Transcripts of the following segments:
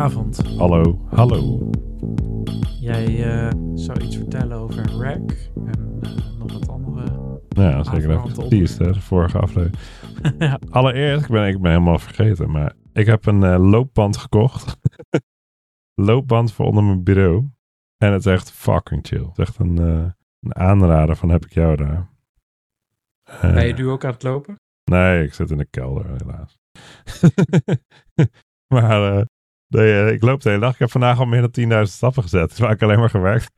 Goedenavond. Hallo. Jij zou iets vertellen over RAC en nog wat andere. Ja, zeker even geteased, hè, de vorige aflevering. Ja. Allereerst, ik ben helemaal vergeten, maar ik heb een loopband gekocht. Loopband voor onder mijn bureau. En het is echt fucking chill. Het is echt een aanrader van heb ik jou daar. Ben je nu ook aan het lopen? Nee, ik zit in de kelder, helaas. Maar ik loop de hele dag. Ik heb vandaag al meer dan 10.000 stappen gezet. Dus waar ik alleen maar gewerkt.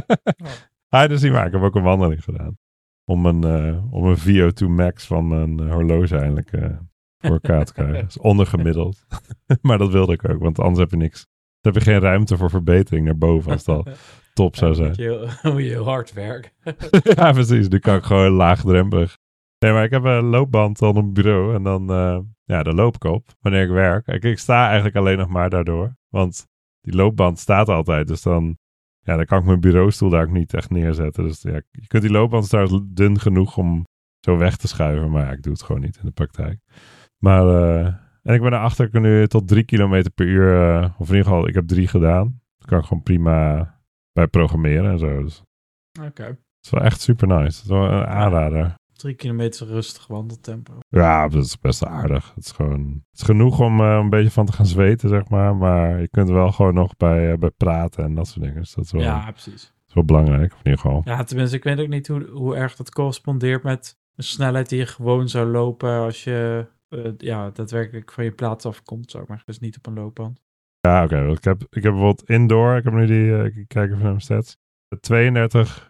Dus niet waar. Ik heb ook een wandeling gedaan. Om een VO2 max van mijn horloge eindelijk voor elkaar te krijgen. Dat is ondergemiddeld. Maar dat wilde ik ook, want anders heb je niks. Dan heb je geen ruimte voor verbetering naar boven als het al top zou zijn. Moet je heel hard werken. Ja, precies. Nu kan ik gewoon laagdrempelig. Nee, maar ik heb een loopband op mijn bureau en dan daar loop ik op wanneer ik werk. Ik sta eigenlijk alleen nog maar daardoor, want die loopband staat altijd. Dus dan kan ik mijn bureaustoel daar ook niet echt neerzetten. Dus ja, je kunt die loopband trouwens dun genoeg om zo weg te schuiven, maar ik doe het gewoon niet in de praktijk. Maar, en ik ben erachter, ik kan nu tot 3 kilometer per uur, of in ieder geval, ik heb 3 gedaan. Dat kan ik gewoon prima bij programmeren en zo. Dus Oké. het is wel echt super nice. Het is wel een aanrader. 3 kilometer rustig wandeltempo. Ja, dat is best aardig. Het is genoeg om een beetje van te gaan zweten, zeg maar. Maar je kunt wel gewoon nog bij praten en dat soort dingen. Dus dat is wel, Ja, precies. dat is wel belangrijk, in ieder geval. Ja, tenminste, ik weet ook niet hoe erg dat correspondeert met de snelheid die je gewoon zou lopen als je daadwerkelijk van je plaats afkomt, zeg maar. Dus niet op een loopband. Ja, oké. Ik heb bijvoorbeeld indoor, ik heb nu ik kijk even naar mijn stats. 32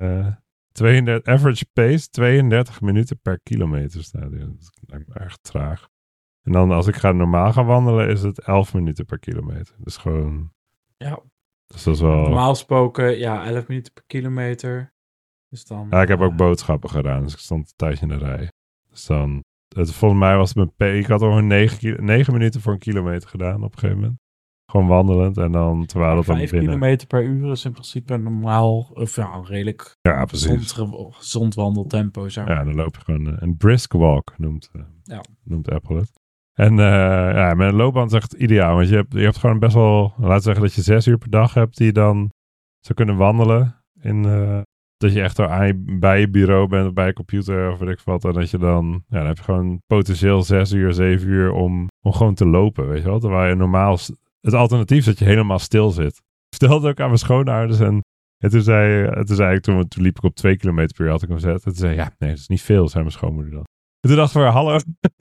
average pace, 32 minuten per kilometer staat hier. Dat lijkt me erg traag. En dan als ik normaal ga wandelen, is het 11 minuten per kilometer. Dus gewoon... Ja. Dus dat is wel... Normaal gesproken, 11 minuten per kilometer. Dus dan... Ja, ik heb ook boodschappen gedaan, dus ik stond een tijdje in de rij. Dus dan... volgens mij was het ik had al 9 minuten voor een kilometer gedaan op een gegeven moment. Gewoon wandelend en dan terwijl het dan 5 binnen... kilometer per uur is in principe normaal, of redelijk gezond wandeltempo. Zeg maar. Ja, dan loop je gewoon een brisk walk, noemt Apple het. En met een loopband is echt ideaal, want je hebt gewoon best wel, laten we zeggen dat je 6 uur per dag hebt die je dan zou kunnen wandelen. Dat je echt bij je bureau bent of bij je computer of weet ik wat. En dat je dan heb je gewoon potentieel 6 uur, 7 uur om gewoon te lopen, weet je wel. Terwijl je normaal, het alternatief is dat je helemaal stil zit. Ik vertelde ook aan mijn schoonouders en toen liep ik op 2 kilometer per uur, had ik hem gezet. En toen zei nee, dat is niet veel, zei mijn schoonmoeder dan. En toen dachten we, hallo,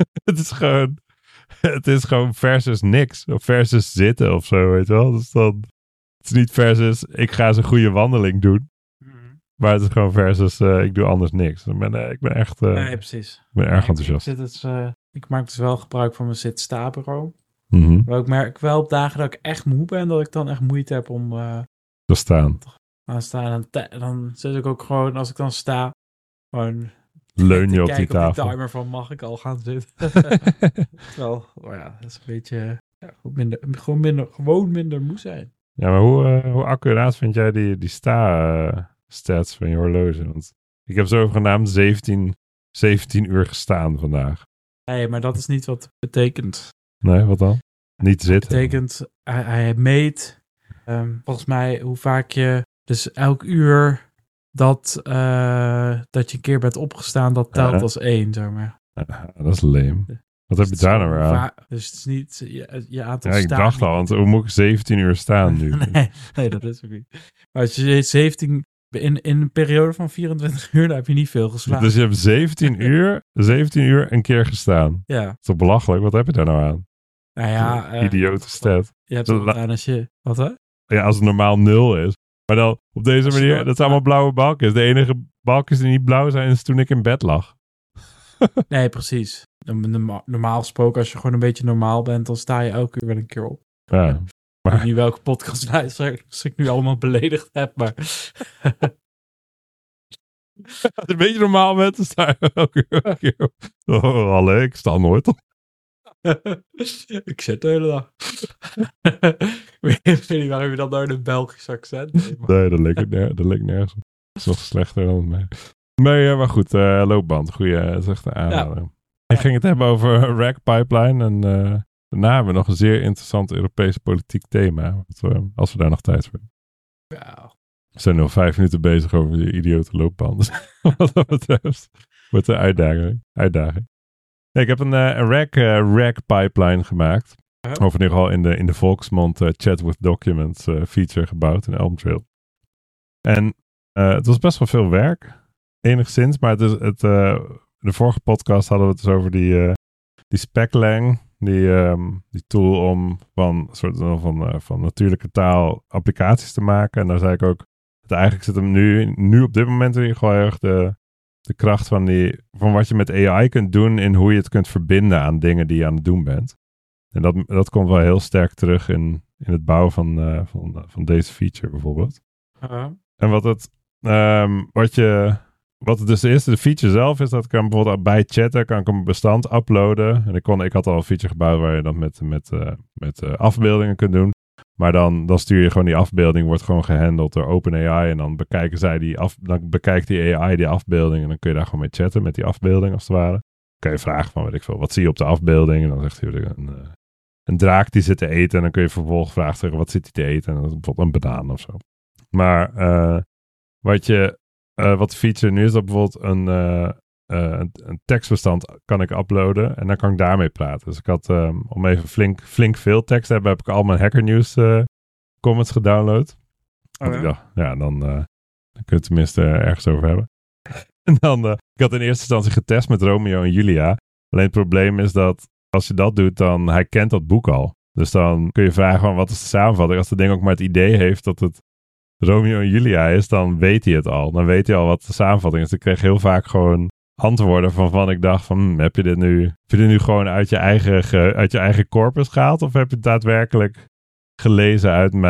het is gewoon versus niks. Of versus zitten of zo, weet je wel. Dus dan, het is niet versus, ik ga eens een goede wandeling doen. Maar het is gewoon versus, ik doe anders niks. Ik ben echt nee, precies. Ik ben erg enthousiast. Ik maak dus wel gebruik van mijn zit-sta-bureau. Mm-hmm. Maar ik merk wel op dagen dat ik echt moe ben, dat ik dan echt moeite heb om te staan. Dan zit ik ook gewoon, als ik dan sta, gewoon leun je op die tafel. Op die timer van mag ik al gaan zitten. Wel, dat is een beetje gewoon minder moe zijn. Ja, maar hoe accuraat vind jij die stats van je horloge? Want ik heb zo genaamd 17 uur gestaan vandaag. Nee, maar dat is niet wat het betekent. Nee, wat dan? Niet zitten. Het betekent, hij meet volgens mij hoe vaak je, dus elk uur dat je een keer bent opgestaan, dat telt als 1, zeg maar. Dat is lame. Wat heb je daar nou weer aan? Dus het is niet je aantal staan. Ik dacht al, want hoe moet ik 17 uur staan nu? nee, dat is ook niet. Maar als je 17... In een periode van 24 uur, dan heb je niet veel geslapen. Dus je hebt 17 uur een keer gestaan. Ja. Dat is toch belachelijk? Wat heb je daar nou aan? Nou ja... idiote stat. Je hebt het aan als je... Wat hè? Ja, als het normaal 0 is. Maar dan op deze manier, dat zijn allemaal blauwe balkjes. De enige balkjes die niet blauw zijn, is toen ik in bed lag. Nee, precies. Normaal gesproken, als je gewoon een beetje normaal bent, dan sta je elke uur wel een keer op. Ja. Ik weet niet welke podcast luister ik nu allemaal beledigd heb, maar... Als je een beetje normaal bent, dan sta je elke keer op. Oh, allee, ik sta nooit op. Ik zit de hele dag. Ik weet niet waarom je dat nou in een Belgisch accent neemt. Nee, dat leek nergens op. Dat is nog slechter dan mij. Maar goed, loopband. Goeie, dat is echt een aanrader. Ja. Ik ging het hebben over Rack Pipeline en daarna hebben we nog een zeer interessant Europees politiek thema. Als we daar nog tijd voor hebben. Wow. We zijn nu al 5 minuten bezig over die idiote loopbanden. Wat dat betreft. Wordt een uitdaging. Nee, ik heb een rack pipeline gemaakt. Of in ieder geval in de volksmond Chat with Documents feature gebouwd in Elm Trail. En het was best wel veel werk. Enigszins. Maar de vorige podcast hadden we het dus over die SpecLang. Die tool om van natuurlijke taal applicaties te maken. En daar zei ik ook, dat eigenlijk zit hem nu op dit moment in ieder geval erg de kracht van wat je met AI kunt doen in hoe je het kunt verbinden aan dingen die je aan het doen bent. En dat komt wel heel sterk terug in het bouwen van deze feature bijvoorbeeld. En wat het dus is, de feature zelf is dat ik kan bijvoorbeeld bij chatten kan ik een bestand uploaden. En ik had al een feature gebouwd waar je dat met afbeeldingen kunt doen. Maar dan stuur je gewoon die afbeelding, wordt gewoon gehandeld door OpenAI. En dan bekijkt die AI die afbeelding. En dan kun je daar gewoon mee chatten met die afbeelding als het ware. Dan kun je vragen van, weet ik veel, wat zie je op de afbeelding? En dan zegt hij een draak die zit te eten. En dan kun je vervolgens vragen zeggen, wat zit hij te eten? En dan is bijvoorbeeld een banaan of zo. Maar wat de feature nu is, dat bijvoorbeeld een tekstbestand kan ik uploaden en dan kan ik daarmee praten. Dus ik had, om even flink veel tekst te hebben, heb ik al mijn Hacker News comments gedownload. Want ik dacht, ja, dan kun je het tenminste ergens over hebben. En dan, ik had in eerste instantie getest met Romeo en Julia. Alleen het probleem is dat als je dat doet, dan hij kent dat boek al. Dus dan kun je vragen van, wat is de samenvatting? Als het ding ook maar het idee heeft dat het Romeo en Julia is, dan weet hij het al. Dan weet hij al wat de samenvatting is. Ik kreeg heel vaak gewoon antwoorden van ik dacht van, heb je dit nu gewoon uit je eigen corpus gehaald? Of heb je het daadwerkelijk gelezen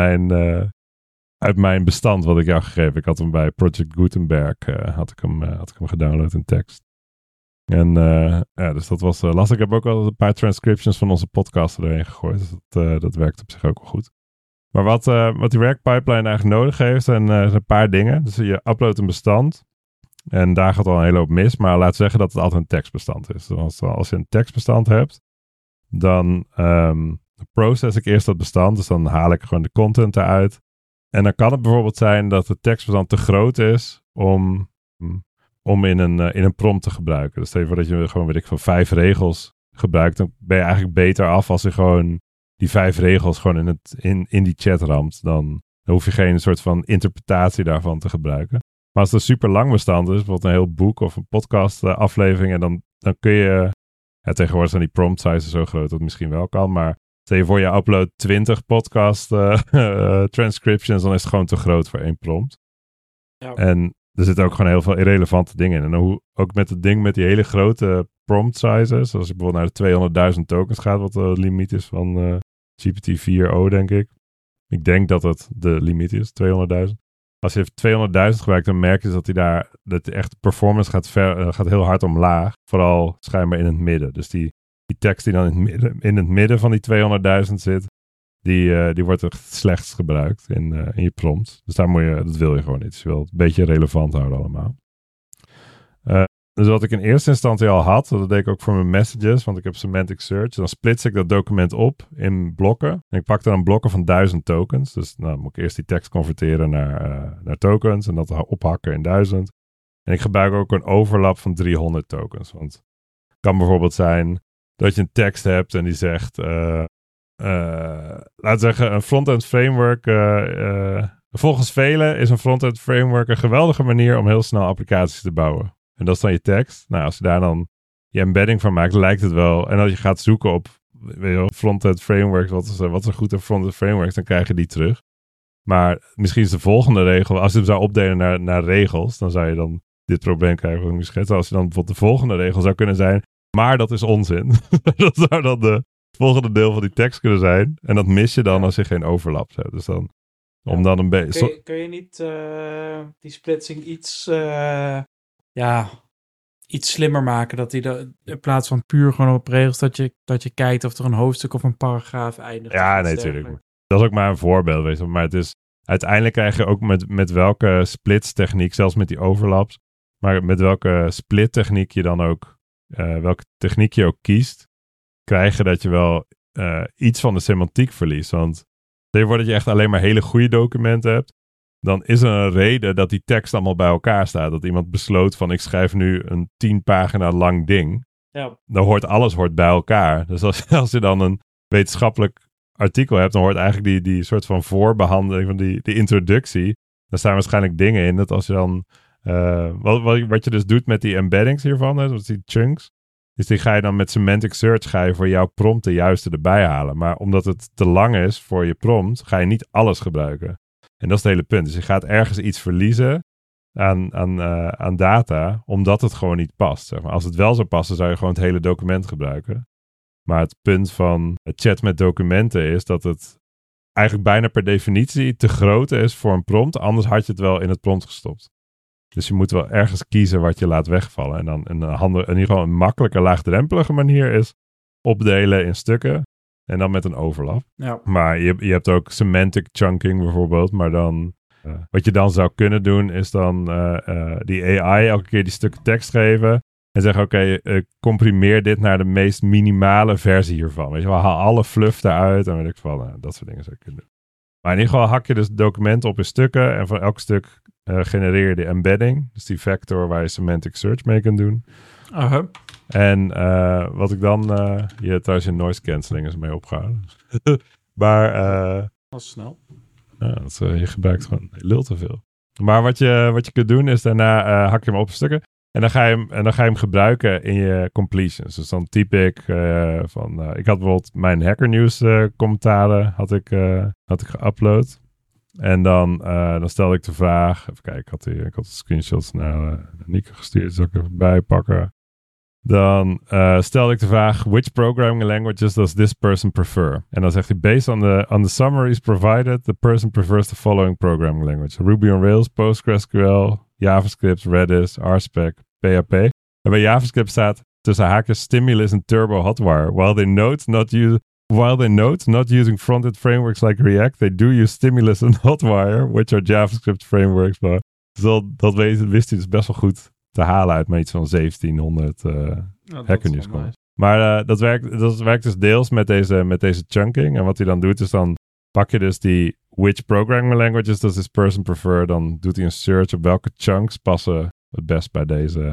uit mijn bestand wat ik jou gegeven? Ik had hem bij Project Gutenberg, had ik hem gedownload in tekst. En dus dat was lastig. Ik heb ook wel een paar transcriptions van onze podcast erin gegooid. Dus dat werkt op zich ook wel goed. Maar wat die Rack pipeline eigenlijk nodig heeft, zijn een paar dingen. Dus je uploadt een bestand. En daar gaat al een hele hoop mis. Maar laat zeggen dat het altijd een tekstbestand is. Dus als je een tekstbestand hebt, dan process ik eerst dat bestand. Dus dan haal ik gewoon de content eruit. En dan kan het bijvoorbeeld zijn dat het tekstbestand te groot is om in een prompt te gebruiken. Dus stel je voor dat je gewoon, 5 regels gebruikt. Dan ben je eigenlijk beter af als je gewoon die 5 regels gewoon in die chat ramt. Dan hoef je geen soort van interpretatie daarvan te gebruiken. Maar als het een super lang bestand is, bijvoorbeeld een heel boek of een podcast aflevering, en dan kun je, tegenwoordig zijn die prompt sizes zo groot dat het misschien wel kan, maar stel je voor je upload 20 podcast transcriptions, dan is het gewoon te groot voor 1 prompt. Ja. En er zitten ook gewoon heel veel irrelevante dingen in. En ook met het ding met die hele grote prompt sizes, als je bijvoorbeeld naar de 200.000 tokens gaat, wat de limiet is van GPT-4o, denk ik. Ik denk dat het de limiet is, 200.000. Als je 200.000 gebruikt, dan merk je dat echt performance gaat heel hard omlaag. Vooral schijnbaar in het midden. Dus die tekst die dan in het midden van die 200.000 zit, die wordt het slechtst gebruikt in je prompt. Dus dat wil je gewoon niet. Dus je wil het een beetje relevant houden allemaal. Dus wat ik in eerste instantie al had, dat deed ik ook voor mijn messages, want ik heb semantic search. Dan splits ik dat document op in blokken. En ik pak dan blokken van 1000 tokens. Dus dan moet ik eerst die tekst converteren naar tokens en dat ophakken in 1000. En ik gebruik ook een overlap van 300 tokens. Want het kan bijvoorbeeld zijn dat je een tekst hebt en die zegt, laten we zeggen, een front-end framework. Volgens velen is een front-end framework een geweldige manier om heel snel applicaties te bouwen. En dat is dan je tekst. Nou, als je daar dan je embedding van maakt, lijkt het wel. En als je gaat zoeken op front-end frameworks, wat is een goede front-end frameworks, dan krijg je die terug. Maar misschien is de volgende regel, als je hem zou opdelen naar regels, dan zou je dan dit probleem krijgen wat ik nu schets. Als je dan bijvoorbeeld de volgende regel zou kunnen zijn, maar dat is onzin. Dat zou dan het volgende deel van die tekst kunnen zijn. En dat mis je dan als je geen overlaps hebt. Dus dan, om dan een beetje... Kun je niet die splitsing iets slimmer maken, dat hij in plaats van puur gewoon op regels, dat je kijkt of er een hoofdstuk of een paragraaf eindigt. Ja, nee, natuurlijk. Dat is ook maar een voorbeeld, weet je. Maar het is, uiteindelijk krijg je ook met welke splitstechniek, zelfs met die overlaps, maar met welke splittechniek je dan ook, welke techniek je ook kiest, krijg je dat je wel iets van de semantiek verliest. Want stel je voor dat je echt alleen maar hele goede documenten hebt. Dan is er een reden dat die tekst allemaal bij elkaar staat. Dat iemand besloot van ik schrijf nu een 10 pagina lang ding. Ja. Dan alles bij elkaar. Dus als je dan een wetenschappelijk artikel hebt, dan hoort eigenlijk die soort van voorbehandeling van die introductie. Daar staan waarschijnlijk dingen in. Dat als je dan wat je dus doet met die embeddings hiervan, hè, die chunks. Dus die ga je dan met semantic search voor jouw prompt de juiste erbij halen. Maar omdat het te lang is voor je prompt, ga je niet alles gebruiken. En dat is het hele punt. Dus je gaat ergens iets verliezen aan data, omdat het gewoon niet past. Zeg maar. Als het wel zou passen, zou je gewoon het hele document gebruiken. Maar het punt van het chat met documenten is dat het eigenlijk bijna per definitie te groot is voor een prompt. Anders had je het wel in het prompt gestopt. Dus je moet wel ergens kiezen wat je laat wegvallen. En dan in ieder geval een makkelijke, laagdrempelige manier is opdelen in stukken. En dan met een overlap. Ja. Maar je hebt ook semantic chunking bijvoorbeeld. Maar dan, wat je dan zou kunnen doen, is dan die AI elke keer die stukken tekst geven. En zeggen, oké, comprimeer dit naar de meest minimale versie hiervan. Weet je wel, haal alle fluff eruit. En weet ik van, dat soort dingen zou je kunnen doen. Maar in ieder geval hak je dus het document op in stukken. En van elk stuk genereer je de embedding. Dus die vector waar je semantic search mee kunt doen. Uh-huh. En wat ik dan... trouwens je noise cancelling is mee opgehouden. Maar... dat is snel. Je gebruikt gewoon... Je lult te veel. Maar wat je kunt doen is daarna hak je hem op in stukken. En dan ga je hem gebruiken in je completions. Dus dan typ ik ik had bijvoorbeeld mijn Hacker News commentaren had ik geüpload. En dan stelde ik de vraag... Even kijken, ik had de screenshots naar Nieke gestuurd. Zal ik even bijpakken. Dan stelde ik de vraag... Which programming languages does this person prefer? En dan zegt hij... Based on the summaries provided... The person prefers the following programming language. Ruby on Rails, PostgreSQL... JavaScript, Redis, RSpec, PHP. En bij JavaScript staat tussen haakjes Stimulus en Turbo Hotwire. While they note not using front-end frameworks like React, they do use Stimulus and Hotwire, which are JavaScript frameworks. Maar dat wist hij dus best wel goed te halen uit iets van 1700 Hacker News. Maar dat werkt dus deels met deze chunking. En wat hij dan doet is dan pak je dus die which programming languages does this person prefer? Dan doet hij een search op welke chunks passen het best bij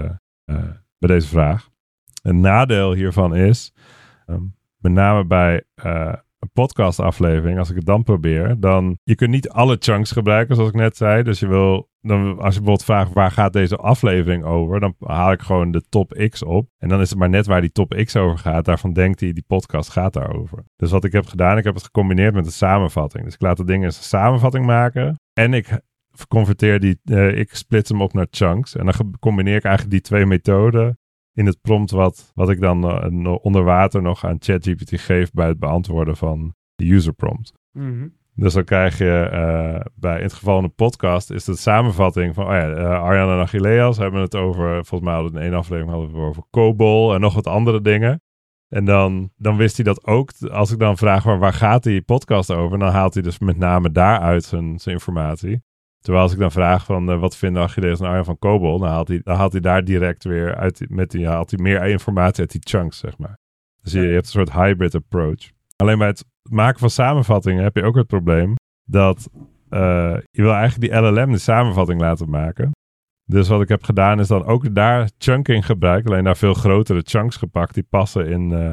deze vraag. Een nadeel hiervan is, met name bij een podcastaflevering, als ik het dan probeer, dan je kunt niet alle chunks gebruiken, zoals ik net zei. Dus als je bijvoorbeeld vraagt, waar gaat deze aflevering over? Dan haal ik gewoon de top X op. En dan is het maar net waar die top X over gaat. Daarvan denkt hij, die podcast gaat daarover. Dus wat ik heb gedaan, ik heb het gecombineerd met een samenvatting. Dus ik laat de dingen eens een samenvatting maken. En ik converteer ik splits hem op naar chunks. En dan combineer ik eigenlijk die twee methoden in het prompt wat ik dan onder water nog aan ChatGPT geef bij het beantwoorden van de user prompt. Mm-hmm. Dus dan krijg je in het geval van een podcast is de samenvatting van Arjan en Achilleas hebben het over, volgens mij hadden we in één aflevering over COBOL en nog wat andere dingen. En dan wist hij dat ook. Als ik dan vraag waar gaat die podcast over, dan haalt hij dus met name daaruit zijn informatie. Terwijl als ik dan vraag van wat vinden Achilleas en Arjan van COBOL, dan haalt hij daar direct weer uit, haalt hij meer informatie uit die chunks, zeg maar. Dus je hebt een soort hybrid approach. Alleen bij het maken van samenvattingen heb je ook het probleem dat je wil eigenlijk die LLM de samenvatting laten maken. Dus wat ik heb gedaan is dan ook daar chunking gebruikt, alleen daar veel grotere chunks gepakt die passen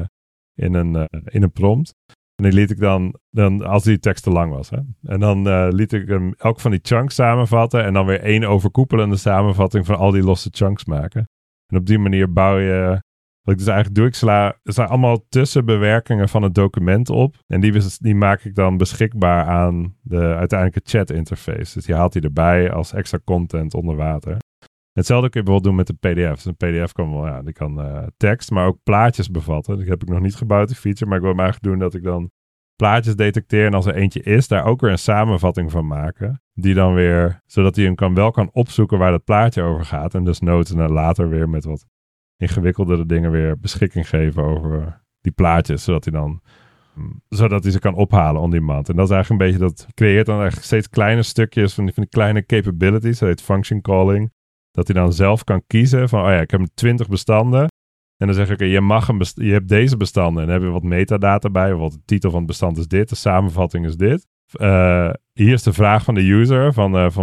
in een prompt. En die liet ik dan als die tekst te lang was. Hè? En dan liet ik hem elk van die chunks samenvatten en dan weer één overkoepelende samenvatting van al die losse chunks maken. En op die manier bouw je... Wat ik dus eigenlijk doe, er zijn allemaal tussenbewerkingen van het document op. En die maak ik dan beschikbaar aan de uiteindelijke chat interface. Dus die haalt hij erbij als extra content onder water. Hetzelfde kun je bijvoorbeeld doen met een pdf. Dus een pdf die kan tekst, maar ook plaatjes bevatten. Dat heb ik nog niet gebouwd, die feature. Maar ik wil hem eigenlijk doen dat ik dan plaatjes detecteer. En als er eentje is, daar ook weer een samenvatting van maken. Die dan weer, zodat hij hem wel kan opzoeken waar dat plaatje over gaat. En dus notes en later weer met wat ingewikkeldere dingen weer beschikking geven over die plaatjes. Zodat hij ze kan ophalen on demand. En dat is eigenlijk een beetje dat creëert dan eigenlijk steeds kleine stukjes van die kleine capabilities. Dat heet function calling. Dat hij dan zelf kan kiezen van, ik heb 20 bestanden. En dan zeg je, oké, je hebt deze bestanden. En dan heb je wat metadata bij. Bijvoorbeeld de titel van het bestand is dit. De samenvatting is dit. Hier is de vraag van de user. Van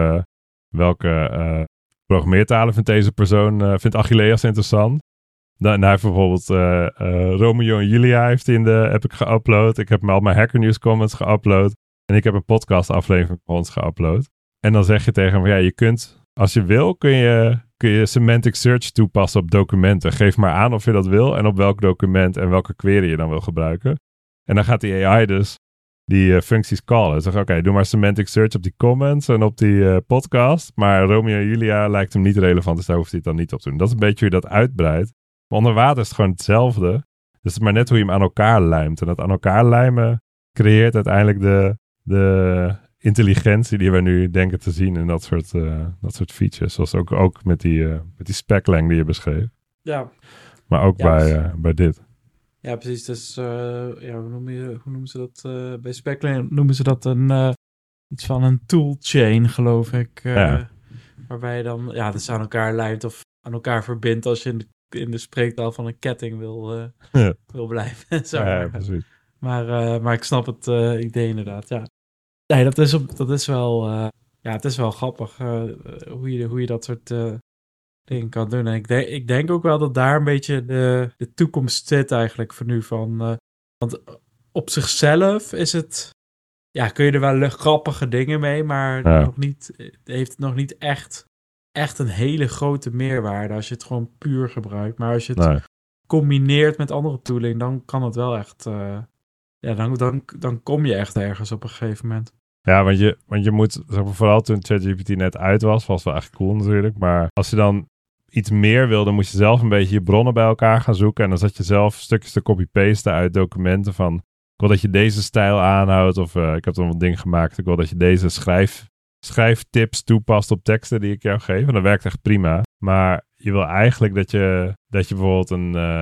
welke programmeertalen vindt deze persoon, vindt Achilleas interessant. Nou, hij heeft bijvoorbeeld Romeo en Julia heb ik geüpload. Ik heb al mijn Hacker News comments geüpload. En ik heb een podcast aflevering van ons geüpload. En dan zeg je tegen hem, ja, je kunt, als je wil, kun je semantic search toepassen op documenten. Geef maar aan of je dat wil en op welk document en welke query je dan wil gebruiken. En dan gaat die AI dus die functies callen. Zeg, oké, doe maar semantic search op die comments en op die podcast. Maar Romeo en Julia lijkt hem niet relevant, dus daar hoeft hij het dan niet op te doen. Dat is een beetje hoe je dat uitbreidt. Maar onder water is het gewoon hetzelfde. Dus het is maar net hoe je hem aan elkaar lijmt. En dat aan elkaar lijmen creëert uiteindelijk de intelligentie die we nu denken te zien in dat soort features. Zoals ook met die speclang die je beschreef. Ja. Maar ook bij dit. Ja, precies. Dus hoe noemen ze dat? Bij speclang noemen ze dat iets van een toolchain, geloof ik. Waarbij je dan dus aan elkaar lijmt of aan elkaar verbindt als je in de spreektaal van een ketting wil blijven. Ja, precies. Maar ik snap het idee inderdaad, ja. Nee, dat is wel... het is wel grappig hoe je dat soort dingen kan doen. En ik denk ook wel dat daar een beetje de toekomst zit eigenlijk voor nu. Want op zichzelf is het... Ja, kun je er wel grappige dingen mee, maar heeft het nog niet echt een hele grote meerwaarde als je het gewoon puur gebruikt. Maar als je het combineert met andere tooling, dan kan het wel echt... dan kom je echt ergens op een gegeven moment. Ja, want je moet, vooral toen ChatGPT net uit was wel echt cool natuurlijk. Maar als je dan iets meer wil, dan moet je zelf een beetje je bronnen bij elkaar gaan zoeken. En dan zat je zelf stukjes te copy-pasten uit documenten van... Ik wil dat je deze stijl aanhoudt. Of ik heb dan wat dingen gemaakt. Ik wil dat je deze schrijftips toepast op teksten die ik jou geef. En dat werkt echt prima. Maar je wil eigenlijk dat je bijvoorbeeld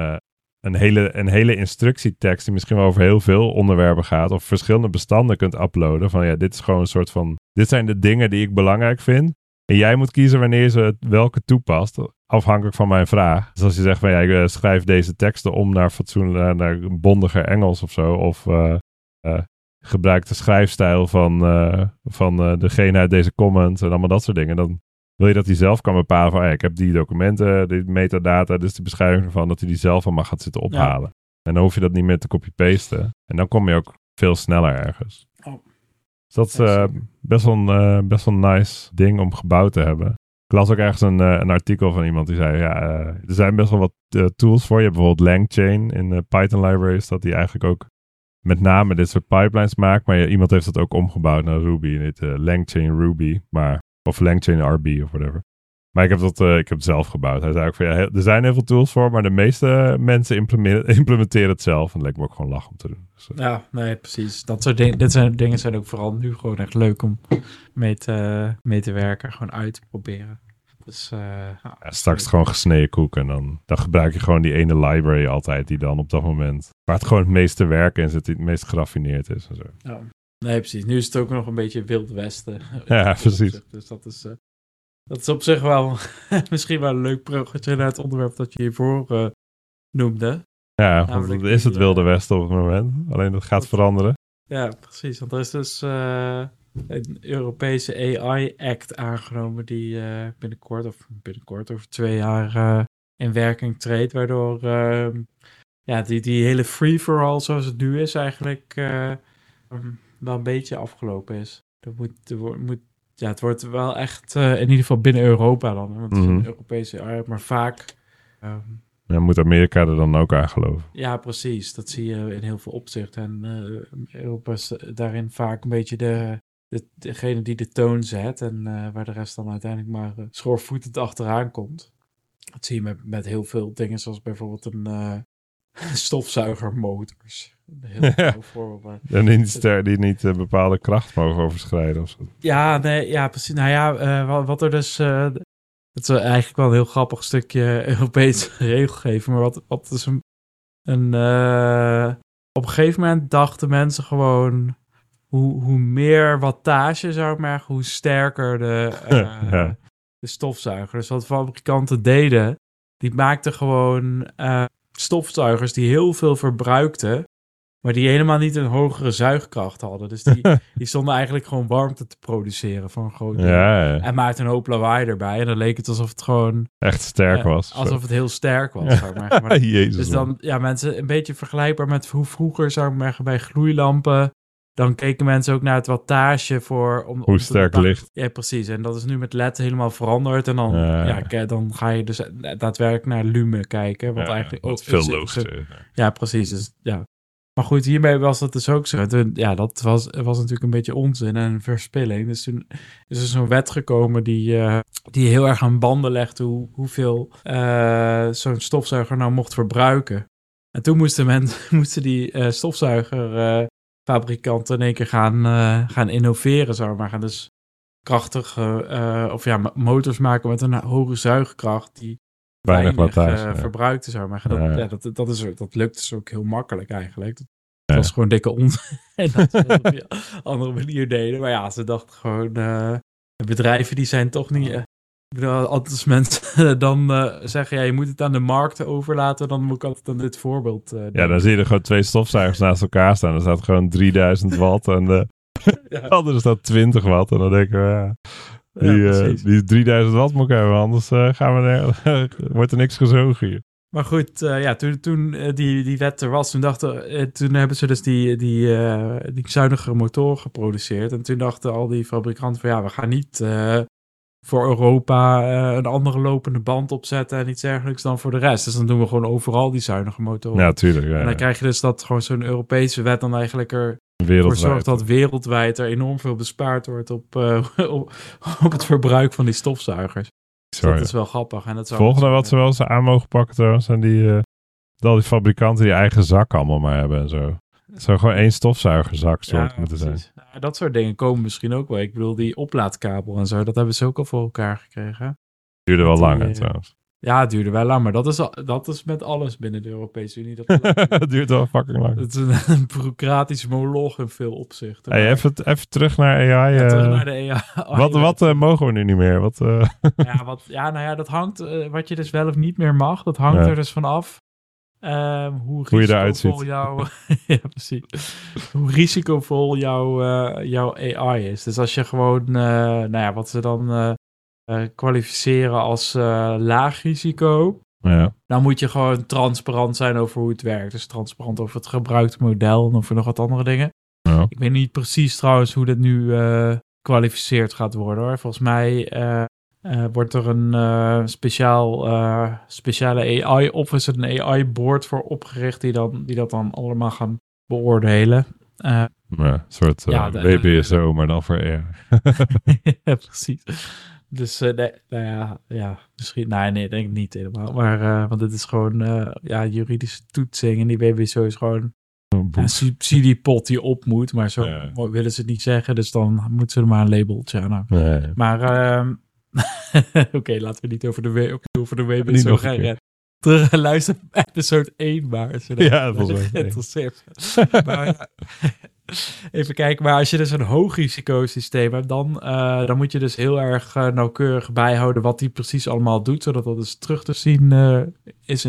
een hele instructietekst die misschien wel over heel veel onderwerpen gaat, of verschillende bestanden kunt uploaden. Van ja, dit is gewoon een soort van... Dit zijn de dingen die ik belangrijk vind. En jij moet kiezen wanneer ze welke toepast, afhankelijk van mijn vraag. Dus als je zegt van ja, ik schrijf deze teksten om naar naar bondiger Engels of zo, of gebruik de schrijfstijl van degene uit deze comment en allemaal dat soort dingen, dan wil je dat hij zelf kan bepalen van ik heb die documenten, die metadata, dus de beschrijving ervan, dat hij die zelf allemaal gaat zitten ophalen. Ja. En dan hoef je dat niet meer te copy-pasten. En dan kom je ook veel sneller ergens. Oh. Dus dat is best wel een nice ding om gebouwd te hebben. Ik las ook ergens een artikel van iemand die zei, er zijn best wel wat tools voor. Je hebt bijvoorbeeld LangChain in de Python libraries, dat die eigenlijk ook met name dit soort pipelines maakt. Maar iemand heeft dat ook omgebouwd naar Ruby, LangChain Ruby, of LangChain RB of whatever. Maar ik heb het zelf gebouwd. Hij zei ook van er zijn heel veel tools voor, maar de meeste mensen implementeren het zelf. En dat lijkt me ook gewoon lach om te doen. Dus, ja, nee, precies. Dit zijn dingen zijn ook vooral nu gewoon echt leuk om mee te werken. Gewoon uit te proberen. Dus, straks gewoon gesneden koek. En dan gebruik je gewoon die ene library altijd die dan op dat moment, waar het gewoon het meeste werk in zit, die het meest geraffineerd is. En zo. Ja. Nee, precies. Nu is het ook nog een beetje Wild Westen. Ja, precies. Dus dat is op zich wel misschien wel een leuk bruggetje naar het onderwerp dat je hiervoor noemde. Ja, want dat is het Wilde Westen op het moment. Alleen dat gaat veranderen. Ja, precies. Want er is dus een Europese AI-act aangenomen die binnenkort over 2 jaar in werking treedt. Waardoor die hele free-for-all zoals het nu is eigenlijk wel een beetje afgelopen is. Het wordt wel echt, in ieder geval binnen Europa dan. Want het is een Europese AI, maar vaak... moet Amerika er dan ook aan geloven? Ja, precies. Dat zie je in heel veel opzichten. En Europa is daarin vaak een beetje degene die de toon zet. En waar de rest dan uiteindelijk maar schoorvoetend achteraan komt. Dat zie je met heel veel dingen, zoals bijvoorbeeld een stofzuigermotors. Een heel voorbeeld. En die niet bepaalde kracht mogen overschrijden of zo. Ja, nee, ja, precies. Nou ja, wat er dus... het is eigenlijk wel een heel grappig stukje Europees regelgeving. Maar wat is op een gegeven moment dachten mensen gewoon... Hoe meer wattage, zou ik maar zeggen, hoe sterker de stofzuiger. Dus wat fabrikanten deden... die maakte gewoon stofzuigers die heel veel verbruikten, maar die helemaal niet een hogere zuigkracht hadden. Dus die stonden eigenlijk gewoon warmte te produceren voor een groot deel. Ja. En maakte een hoop lawaai erbij. En dan leek het alsof het gewoon... Echt sterk was. Alsof het heel sterk was, zou ik maar zeggen. Jezus, dus dan, mensen, een beetje vergelijkbaar met hoe vroeger, zou ik maar zeggen, bij gloeilampen. Dan keken mensen ook naar het wattage voor... Hoe sterk licht. Ja, precies. En dat is nu met LED helemaal veranderd. En dan, dan ga je dus daadwerkelijk naar lumen kijken. Wat eigenlijk wat veel logischer. Ja, precies. Dus, ja. Maar goed, hiermee was dat dus ook zo. Dat was natuurlijk een beetje onzin en verspilling. Dus toen is er zo'n wet gekomen die heel erg aan banden legde hoeveel zo'n stofzuiger nou mocht verbruiken. En toen moesten die stofzuigerfabrikanten in één keer gaan innoveren, zou ik maar gaan. Dus krachtige motors maken met een hoge zuigkracht die weinig verbruikte, zou ik maar gaan. Dat lukte dus ook heel makkelijk eigenlijk. Het was gewoon dikke onzin. En dat ze dat op een andere manier deden. Maar ja, ze dachten gewoon... bedrijven die zijn toch niet... als mensen dan zeggen... je moet het aan de markt overlaten... dan moet ik altijd aan dit voorbeeld dan zie je er gewoon 2 stofzuigers naast elkaar staan. Er staat gewoon 3000 watt. En de andere staat 20 watt. En dan denken we... die 3000 watt moet ik hebben. Anders wordt er niks gezogen hier. Maar goed, toen die wet er was, toen hebben ze dus die zuinigere motoren geproduceerd. En toen dachten al die fabrikanten van we gaan niet voor Europa een andere lopende band opzetten en iets dergelijks dan voor de rest. Dus dan doen we gewoon overal die zuinige motoren. Ja, tuurlijk. Ja, en dan krijg je dus dat gewoon zo'n Europese wet dan eigenlijk ervoor zorgt dat wereldwijd er enorm veel bespaard wordt op het verbruik van die stofzuigers. Dat is wel grappig. En dat volgende wat ze wel eens aan mogen pakken trouwens, zijn al die fabrikanten die eigen zak allemaal maar hebben en zo. Het zou gewoon 1 stofzuigerzak moeten zijn. Ja, dat soort dingen komen misschien ook wel. Ik bedoel, die oplaadkabel en zo, dat hebben ze ook al voor elkaar gekregen. Duurde wel lang trouwens. Ja, het duurde wel lang, maar dat is met alles binnen de Europese Unie. Het duurt wel fucking lang. Het is een bureaucratisch moloch in veel opzichten. Hey, even terug naar AI. Terug naar de AI. Wat mogen we nu niet meer? Dat hangt, wat je dus wel of niet meer mag, dat hangt er dus vanaf. Hoe je eruit ziet. Ja, precies. Hoe risicovol jouw AI is. Dus als je gewoon, wat ze dan kwalificeren als laag risico, dan moet je gewoon transparant zijn over hoe het werkt. Dus transparant over het gebruikte model en over nog wat andere dingen. Ja. Ik weet niet precies trouwens hoe dat nu kwalificeerd gaat worden, hoor. Volgens mij wordt er een speciale AI of is het een AI-board voor opgericht die dat dan allemaal gaan beoordelen. Een soort WPSO, maar dan voor AI. Ja, precies. Dus misschien... Nee, denk ik niet helemaal. Maar, want het is gewoon juridische toetsing en die WPSO is gewoon een subsidiepot die op moet. Maar zo willen ze het niet zeggen, dus dan moeten ze er maar een labeltje aan hangen. Nee. Maar... Oké, laten we niet over de WPSO gaan redden. Luister episode 1 maar. Ja, dat was wel geïnteresseerd. Maar even kijken, maar als je dus een hoog risicosysteem hebt, dan moet je dus heel erg nauwkeurig bijhouden wat die precies allemaal doet, zodat dat dus terug te zien is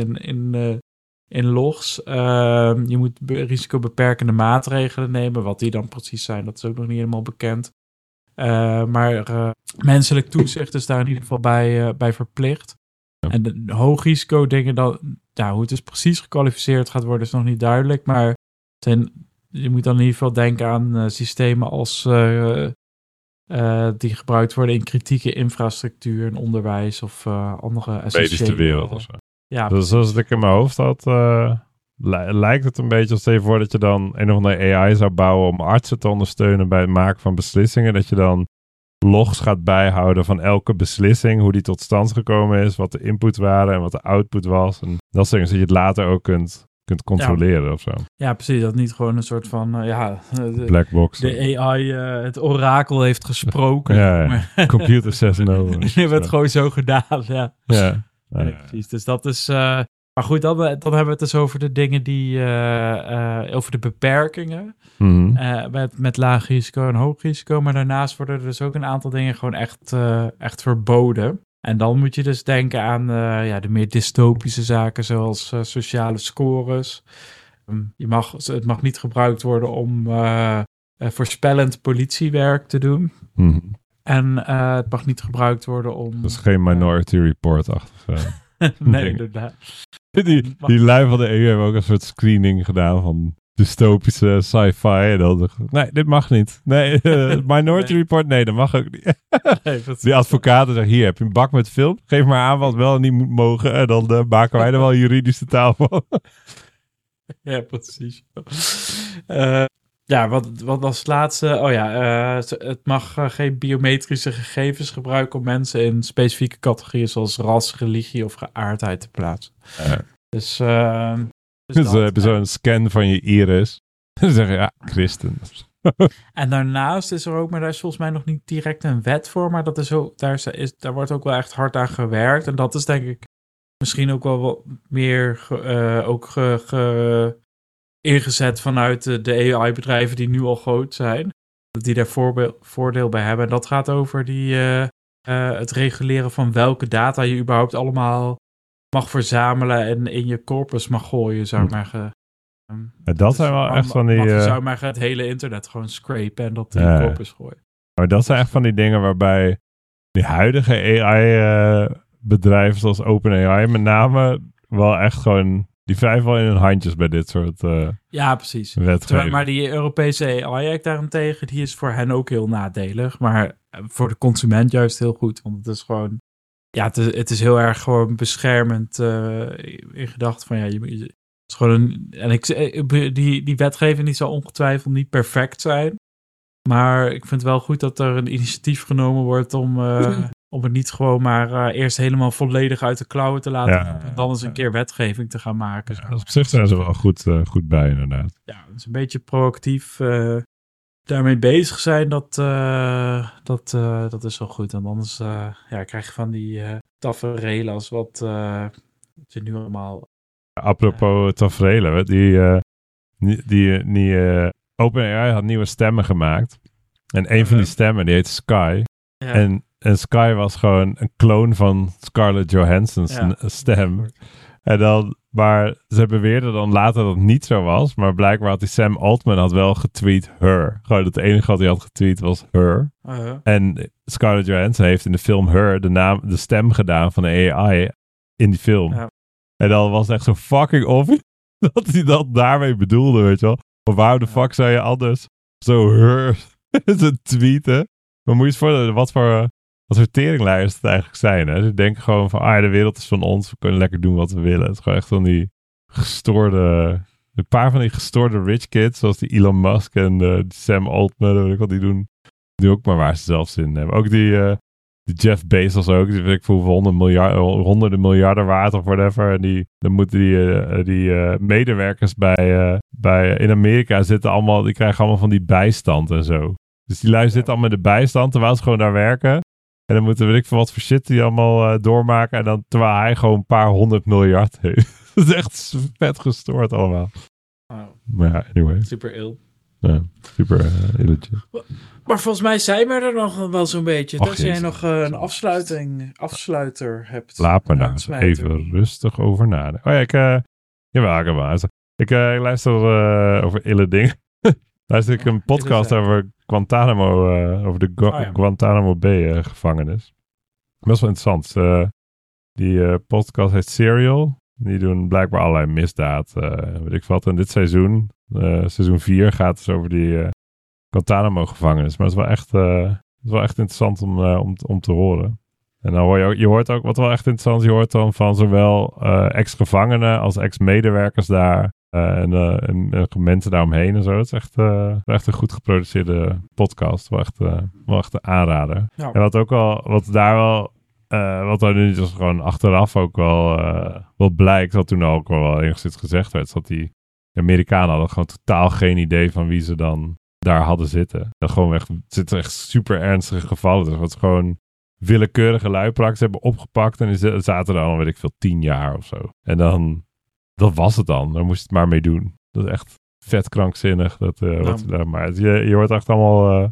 in logs. Je moet risicobeperkende maatregelen nemen. Wat die dan precies zijn, dat is ook nog niet helemaal bekend. Maar menselijk toezicht is daar in ieder geval bij verplicht. Ja. En de hoog risico dingen, hoe het dus precies gekwalificeerd gaat worden, is nog niet duidelijk. Maar je moet dan in ieder geval denken aan systemen als die gebruikt worden in kritieke infrastructuur en onderwijs of andere medische wereld of zo. Ja, dus zoals ik in mijn hoofd had, lijkt het een beetje als even voor dat je dan een of andere AI zou bouwen om artsen te ondersteunen bij het maken van beslissingen. Dat je dan logs gaat bijhouden van elke beslissing, hoe die tot stand gekomen is, wat de input waren en wat de output was. En dat soort dingen, zodat je het later ook kunt controleren of zo. Ja, precies. Dat niet gewoon een soort van, blackbox. De AI, het orakel heeft gesproken. Maar computer says no. Je hebt het gewoon zo gedaan, ja. Precies. Dus dat is... maar goed, dan hebben we het dus over de dingen die... over de beperkingen. Mm-hmm. Met laag risico en hoog risico. Maar daarnaast worden er dus ook een aantal dingen gewoon echt verboden. En dan moet je dus denken aan de meer dystopische zaken zoals sociale scores. Het mag niet gebruikt worden om voorspellend politiewerk te doen. Mm-hmm. En het mag niet gebruikt worden om... Dat is geen Minority Report-achtig. Nee, inderdaad. Die lui van de EU hebben ook een soort screening gedaan van dystopische sci-fi. En dan dacht ik, nee, dit mag niet. Nee, Minority Report, nee, dat mag ook niet. Nee, die advocaten zeggen, hier heb je een bak met film. Geef maar aan wat wel en niet moet mogen. En dan maken wij er wel juridische taal van. Ja, precies. Wat was het laatste? Het mag geen biometrische gegevens gebruiken om mensen in specifieke categorieën zoals ras, religie of geaardheid te plaatsen. Dus heb je zo'n scan van je iris. Dan zeg je, ja, christen. En daarnaast is er ook, maar daar is volgens mij nog niet direct een wet voor, maar dat is ook, daar wordt ook wel echt hard aan gewerkt. En dat is denk ik misschien ook wel wat meer ingezet vanuit de AI-bedrijven die nu al groot zijn. Die daar voordeel bij hebben. En dat gaat over het reguleren van welke data je überhaupt allemaal mag verzamelen en in je corpus mag gooien, zou ik maar dat zijn wel echt van die... Je zou maar het hele internet gewoon scrapen en dat in je corpus gooien. Maar dat zijn echt van die dingen waarbij die huidige AI-bedrijven zoals OpenAI met name wel echt gewoon... Die wrijven wel in hun handjes bij dit soort ja, precies. wetgeving. Maar die Europese AI-act daarentegen, die is voor hen ook heel nadelig. Maar voor de consument juist heel goed. Want het is gewoon... Ja, het is heel erg gewoon beschermend in gedachten van... het is gewoon die wetgeving die zal ongetwijfeld niet perfect zijn. Maar ik vind het wel goed dat er een initiatief genomen wordt om het niet gewoon maar eerst helemaal volledig uit de klauwen te laten. En dan eens een keer wetgeving te gaan maken. Ja, op zich zijn ze wel goed bij, inderdaad. Ja, het is een beetje proactief daarmee bezig zijn. Dat is wel goed. En anders krijg je van die taferelen als wat je nu allemaal... Apropos taferelen, OpenAI had nieuwe stemmen gemaakt. En een van die stemmen, die heet Sky. Ja. En Sky was gewoon een kloon van Scarlett Johansson's stem. Maar ze beweerden dan later dat het niet zo was. Maar blijkbaar had die Sam Altman had wel getweet her. Gewoon het enige wat hij had getweet was her. En Scarlett Johansson heeft in de film Her de stem gedaan van de AI in die film. Ja. En dan was het echt zo fucking obvious dat hij dat daarmee bedoelde, weet je wel. Maar waarom de fuck zou je anders zo her te tweeten? Maar moet je eens voorstellen wat voor teringleiders het eigenlijk zijn. Hè? Ze denken gewoon van, de wereld is van ons. We kunnen lekker doen wat we willen. Het is gewoon echt van die een paar van die gestoorde rich kids, zoals die Elon Musk en die Sam Altman, weet ik wat, die doen ook maar waar ze zelf zin in hebben. Ook die Jeff Bezos ook, die weet ik voor honderden miljarden waard of whatever. En dan moeten die medewerkers bij in Amerika zitten allemaal, die krijgen allemaal van die bijstand en zo. Dus die lui zitten allemaal in de bijstand, terwijl ze gewoon daar werken. En dan moeten, weet ik veel wat voor shit die allemaal doormaken. En dan, terwijl hij gewoon een paar 100 miljard heeft. Dat is echt vet gestoord allemaal. Wow. Maar ja, anyway. Super ill. Ja, super illegit. Maar volgens mij zijn we er nog wel zo'n beetje. Als jij nog een afsluiter hebt. Laat me nou eens even rustig over nadenken. Oh ja, ik luister over ille dingen. Luister ik een podcast over Guantanamo, over de Guantanamo Bay gevangenis. Best wel interessant. Die podcast heet Serial. Die doen blijkbaar allerlei misdaad, weet ik wat. En dit seizoen, seizoen 4, gaat dus over die Guantanamo gevangenis. Maar het is wel echt interessant om te horen. En dan je hoort ook, wat wel echt interessant is, je hoort dan van zowel ex-gevangenen als ex-medewerkers daar. En mensen daaromheen en zo. Het is echt een goed geproduceerde podcast. Wel echt een aanrader. Ja. En wat daar nu dus gewoon achteraf ook wel blijkt, wat toen ook wel enigszins gezegd werd, is dat die Amerikanen hadden gewoon totaal geen idee van wie ze dan daar hadden zitten. Dat gewoon echt, het zitten echt super ernstige gevallen. Dus wat ze gewoon willekeurige luipraaks hebben opgepakt en die zaten er al, weet ik veel, 10 jaar of zo. En dan, dat was het dan. Daar moest je het maar mee doen. Dat is echt vet krankzinnig. Maar je hoort echt allemaal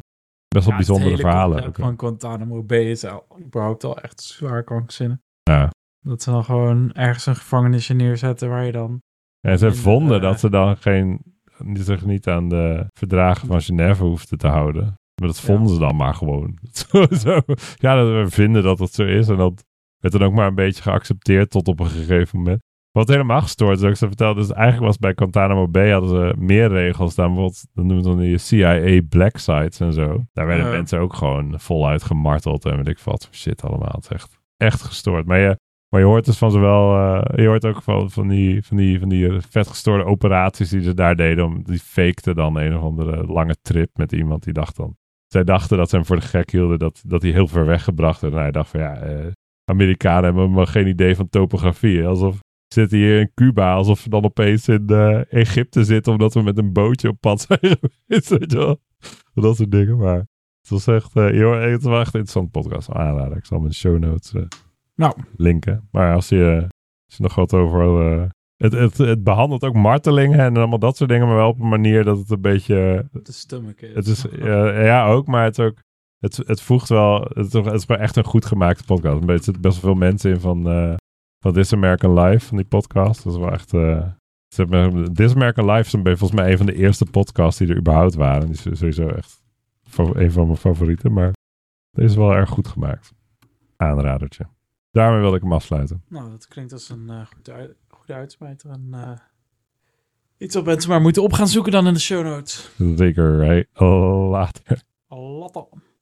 best wel bijzondere verhalen. Het van Guantanamo Bay is überhaupt al echt zwaar krankzinnig. Ja. Dat ze dan gewoon ergens een gevangenisje neerzetten waar je dan... En ze vonden dat ze dan zich niet aan de verdragen van Genève hoefden te houden. Maar dat vonden ze dan maar gewoon. Zo. Ja, we vinden dat het zo is. En dat werd dan ook maar een beetje geaccepteerd tot op een gegeven moment. Wat helemaal gestoord is, ook ze vertelde, dus eigenlijk was bij Guantanamo Bay hadden ze meer regels dan bijvoorbeeld, dat noemen ze dan die CIA black sites en zo. Daar werden mensen ook gewoon voluit gemarteld en weet ik wat voor shit allemaal. Het is echt gestoord. Maar je hoort dus van zowel, je hoort ook van die vet gestoorde operaties die ze daar deden. Die fakten dan een of andere lange trip met iemand die dacht dan. Zij dachten dat ze hem voor de gek hielden, dat hij heel ver weggebracht werd. En hij dacht van Amerikanen hebben helemaal geen idee van topografie. Alsof zitten hier in Cuba, alsof we dan opeens in Egypte zitten, omdat we met een bootje op pad zijn geweest. Weet je wel? Dat soort dingen, maar het was echt, het was echt een interessant podcast aanraden. Ik zal mijn show notes linken. Maar als je nog wat over... Het behandelt ook martelingen en allemaal dat soort dingen, maar wel op een manier dat het een beetje... De stomach is. Het is ook, maar het is ook... Het voegt wel... Het is wel echt een goed gemaakte podcast. Er zitten best wel veel mensen in van This American Life, van die podcast. Dat is wel echt... This American Life is volgens mij een van de eerste podcasts die er überhaupt waren. Die is sowieso echt een van mijn favorieten, maar deze is wel erg goed gemaakt. Aanradertje. Daarmee wil ik hem afsluiten. Nou, dat klinkt als een goede uitsmijter. En iets wat mensen maar moeten op gaan zoeken dan in de show notes. Zeker. Hey, later. Later.